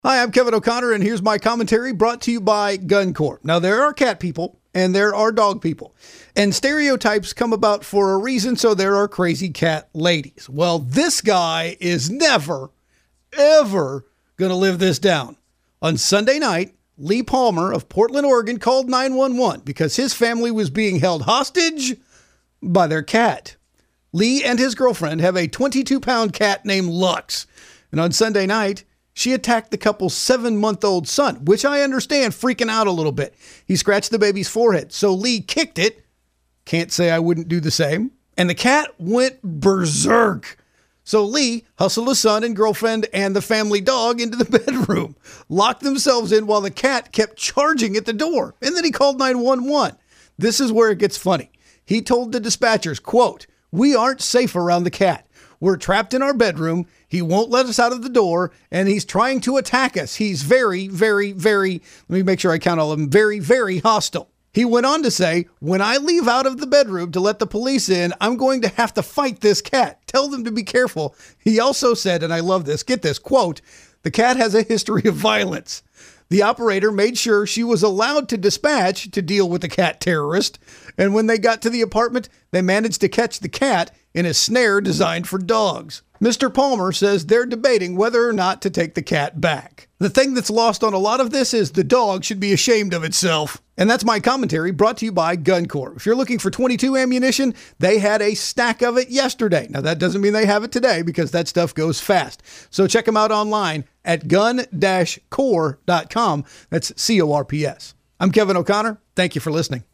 Hi, I'm Kevin O'Connor, and here's my commentary brought to you by Gun Corp. Now, there are cat people, and there are dog people, and stereotypes come about for a reason, so there are crazy cat ladies. Well, this guy is never, ever going to live this down. On Sunday night, Lee Palmer of Portland, Oregon, called 911 because his family was being held hostage by their cat. Lee and his girlfriend have a 22-pound cat named Lux, and on Sunday night, she attacked the couple's 7-month-old son, which I understand freaking out a little bit. He scratched the baby's forehead, so Lee kicked it. Can't say I wouldn't do the same. And the cat went berserk. So Lee hustled his son and girlfriend and the family dog into the bedroom, locked themselves in while the cat kept charging at the door. And then he called 911. This is where it gets funny. He told the dispatchers, quote, "We aren't safe around the cat. We're trapped in our bedroom. He won't let us out of the door, and he's trying to attack us. He's very, very, very," let me make sure I count all of them, very, very hostile. He went on to say, "When I leave out of the bedroom to let the police in, I'm going to have to fight this cat. Tell them to be careful." He also said, and I love this, get this, quote, "The cat has a history of violence." The operator made sure she was allowed to dispatch to deal with the cat terrorist. And when they got to the apartment, they managed to catch the cat in a snare designed for dogs. Mr. Palmer says they're debating whether or not to take the cat back. The thing that's lost on a lot of this is the dog should be ashamed of itself. And that's my commentary brought to you by Gun Corp. If you're looking for .22 ammunition, they had a stack of it yesterday. Now, that doesn't mean they have it today because that stuff goes fast. So check them out online at gun-corp.com. That's CORPS. I'm Kevin O'Connor. Thank you for listening.